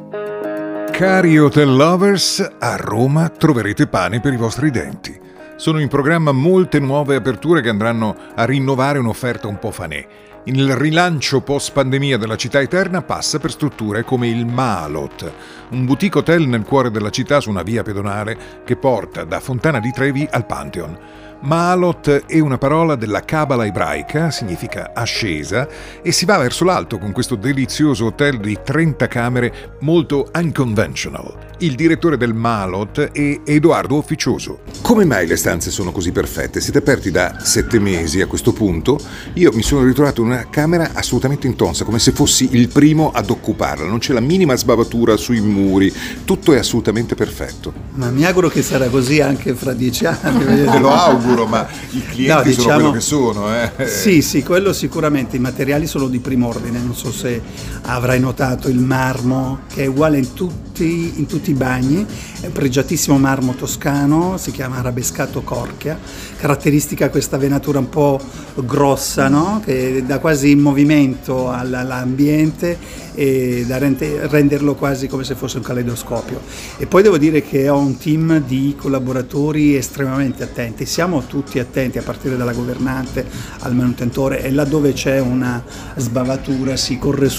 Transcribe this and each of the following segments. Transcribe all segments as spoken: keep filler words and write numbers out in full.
Cari hotel lovers, a Roma troverete pane per i vostri denti. Sono in programma molte nuove aperture che andranno a rinnovare un'offerta un po' fanè. Il rilancio post-pandemia della città eterna passa per strutture come il Maalot, un boutique hotel nel cuore della città su una via pedonale che porta da Fontana di Trevi al Pantheon. Maalot è una parola della cabala ebraica, significa ascesa, e si va verso l'alto con questo delizioso hotel di trenta camere molto unconventional. Il direttore del Maalot è Edoardo Officioso. Come mai le stanze sono così perfette? Siete aperti da sette mesi a questo punto. Io mi sono ritrovato in una camera assolutamente intonsa, come se fossi il primo ad occuparla. Non c'è la minima sbavatura sui muri, tutto è assolutamente perfetto. Ma mi auguro che sarà così anche fra dieci anni. Te lo auguro, ma i clienti no, diciamo, sono quello che sono. Eh. Sì, sì, quello sicuramente. I materiali sono di primo ordine. Non so se avrai notato il marmo, che è uguale in tutti, in tutti i bagni. È un pregiatissimo marmo toscano, si chiama arabescato Corchia. Caratteristica questa venatura un po' grossa, no? Che dà quasi in movimento all'ambiente e da renderlo quasi come se fosse un caleidoscopio. E poi devo dire che ho un team di collaboratori estremamente attenti. Siamo tutti attenti, a partire dalla governante al manutentore, e laddove c'è una sbavatura si corre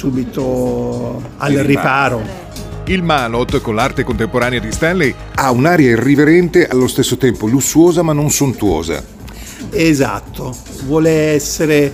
subito al riparo. Il Maalot, con l'arte contemporanea di Stanley, ha un'aria irriverente, allo stesso tempo lussuosa ma non sontuosa. Esatto, vuole essere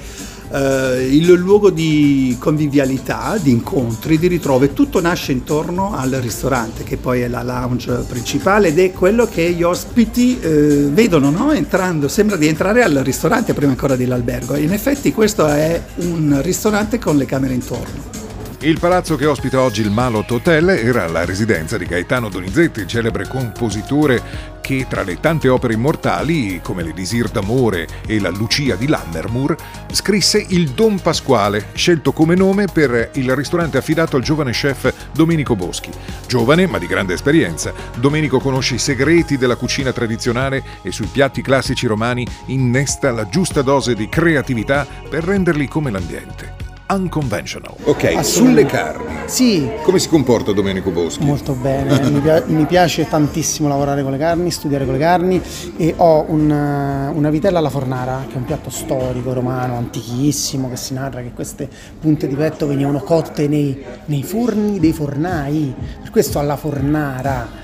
eh, il luogo di convivialità, di incontri, di ritrovo, e tutto nasce intorno al ristorante, che poi è la lounge principale ed è quello che gli ospiti eh, vedono, no? Entrando, sembra di entrare al ristorante prima ancora dell'albergo. In effetti questo è un ristorante con le camere intorno. Il palazzo che ospita oggi il Maalot Hotel era la residenza di Gaetano Donizetti, il celebre compositore che, tra le tante opere immortali, come l'Elisir d'amore e la Lucia di Lammermoor, scrisse il Don Pasquale, scelto come nome per il ristorante affidato al giovane chef Domenico Boschi. Giovane, ma di grande esperienza, Domenico conosce i segreti della cucina tradizionale e sui piatti classici romani innesta la giusta dose di creatività per renderli come l'ambiente. Unconventional. Ok, sulle carni. Sì. Come si comporta Domenico Boschi? Molto bene, mi, pi- mi piace tantissimo lavorare con le carni, studiare con le carni, e ho un, una vitella alla fornara, che è un piatto storico romano antichissimo, che si narra che queste punte di petto venivano cotte nei, nei forni dei fornai, per questo alla fornara.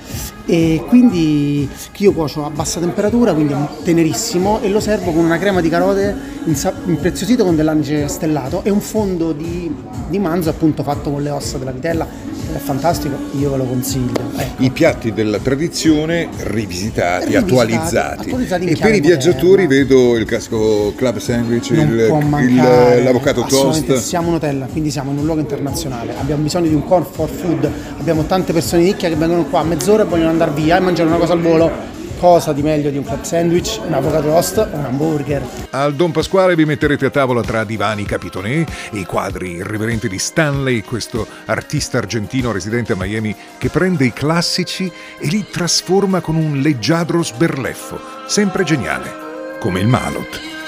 E quindi io cuocio a bassa temperatura, quindi tenerissimo, e lo servo con una crema di carote insa- impreziosito con dell'anice stellato e un fondo di, di manzo appunto fatto con le ossa della vitella. È fantastico, io ve lo consiglio. Ecco. I piatti della tradizione rivisitati, rivisitati attualizzati, attualizzati e per i viaggiatori moderna. Vedo il classico club sandwich, il, il, l'avocado toast. Siamo un hotel, quindi siamo in un luogo internazionale, abbiamo bisogno di un comfort food, abbiamo tante persone di nicchia che vengono qua a mezz'ora e vogliono andare via e mangiare una cosa al volo. Cosa di meglio di un club sandwich, un avocado toast o un hamburger? Al Don Pasquale vi metterete a tavola tra divani Capitonè e i quadri irriverenti di Stanley, questo artista argentino residente a Miami che prende i classici e li trasforma con un leggiadro sberleffo, sempre geniale, come il Maalot.